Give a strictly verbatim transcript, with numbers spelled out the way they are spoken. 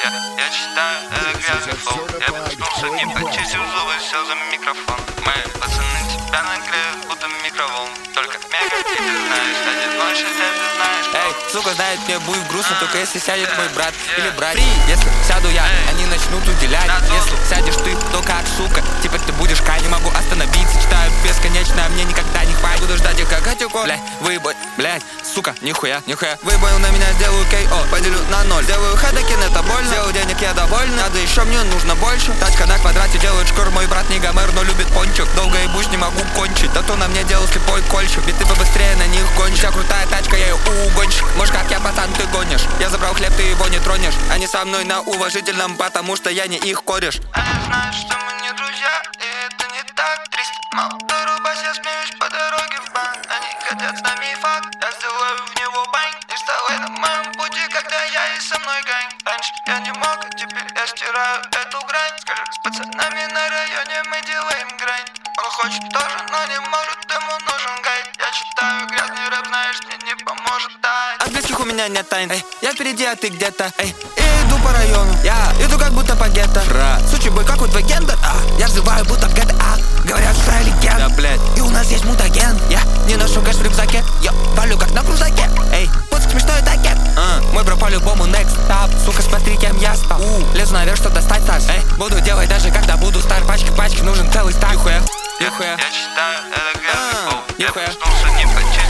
Я, я читаю, это грязный флоу. Я проснулся, не почистил зубы, сел за микрофон. Мои пацаны тебя нагреют, будто микроволн. Только мега, и ты знаешь, один ночью ты знаешь. Эй, сука, знает, мне будет грустно, только если сядет мой брат или брат. Если сяду я, они начнут уделять. Если сядешь ты, то как, сука, теперь ты будешь ка, не могу остановиться. Читаю бесконечно, а мне никогда не хватит. Буду ждать их как Атюко. Блядь, выебать, блядь, сука, нихуя, нихуя. Выебаю на меня, сделаю кей о, поделю на ноль. Делаю хедакин, это больно. Сделаю денег, я доволен. Надо еще, мне нужно больше. Тачка на квадрате делает шкур. Мой брат не гомер, но любит пончик. Долго ебусь, не могу кончить. Да то на мне делал слепой кольчик. Биты побыстрее на них гонишь. Я крутая тачка, я ее угонщик. Может как я, пацан, ты гонишь. Я забрал хлеб, ты его не тронешь. Они со мной на уважительном, потому что я не их кореш. Они знают, что мы не друзья, и это не так тридцать. Мало дорубась, я смеюсь по дороге в банк. Они хотят с нами факт, я сделаю в него бань. Не вставай на моем пути, когда я и со мной гань. Раньше я не мог, а теперь я стираю эту грань. Скажи, с пацанами на районе мы делаем грань. Он хочет тоже, но не может, ему нужен гайд. Я читаю грязный рэп, знаешь, мне не поможет дать. От близких у меня нет тайн, эй, я впереди, а ты где-то, эй. И иду по району, я иду как будто по гетто. Шра, сучий бой, какой твой гендер, а? Я взрываю будто в джи ти эй, говорят, что я легенда. Да, блядь, и у нас есть мутаген. Я не ношу кэш в рюкзаке, я валю как на крузаке. Эй, вот смешной такет, а, мой бро по-любому next stop. Сука, смотри, кем я стал, у, лезу наверх, что достать стаж. Эй, буду делать даже когда буду стар. Пачки, пачки, нужен целый стак. Нихуя, нихуя. Я читаю, это грязный флоу. Я нихуя. проснулся, не почистил